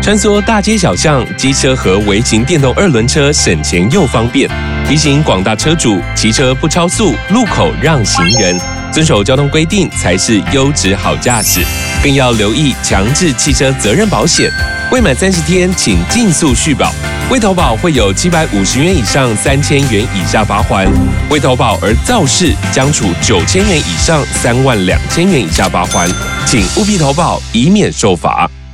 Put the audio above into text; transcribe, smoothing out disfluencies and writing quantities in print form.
穿梭大街小巷，机车和微型电动二轮车省钱又方便。提醒广大车主，骑车不超速，路口让行人，遵守交通规定才是优质好驾驶。更要留意强制汽车责任保险，未满30天请尽速续保。未投保会有750元以上3000元以下罚锾，未投保而肇事将处9000元以上32000元以下罚锾，请务必投保，以免受罚。